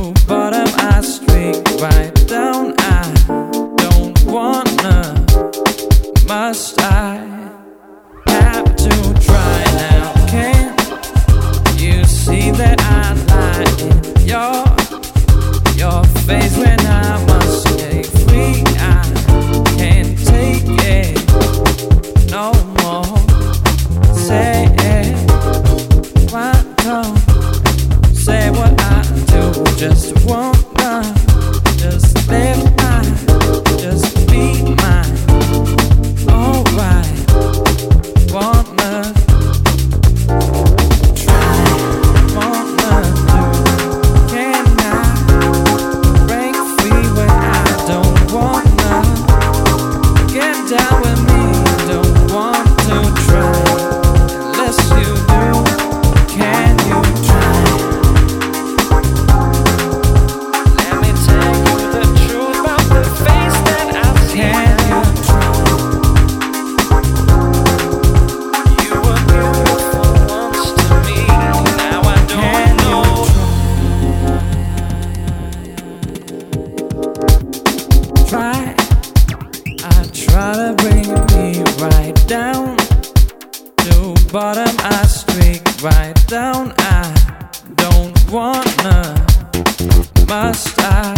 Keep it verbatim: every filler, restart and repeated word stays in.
to bottom, I streak right down. I don't wanna, must I have to try now? Can't you see that I lie in your your face when I must stay free? I can't take it no more. Say it, why don't say what I do? Just wanna, just live mine, just be mine. Alright, wanna try, wanna do. Can I break free when I don't wanna get down with me? Don't want to try unless you do. Can you try? Let me tell you the truth about the face that I see. Can you try? You were beautiful once to me. Now I don't know. Try. I try to bring me right down to bottom. I streak right down. I don't wanna, must I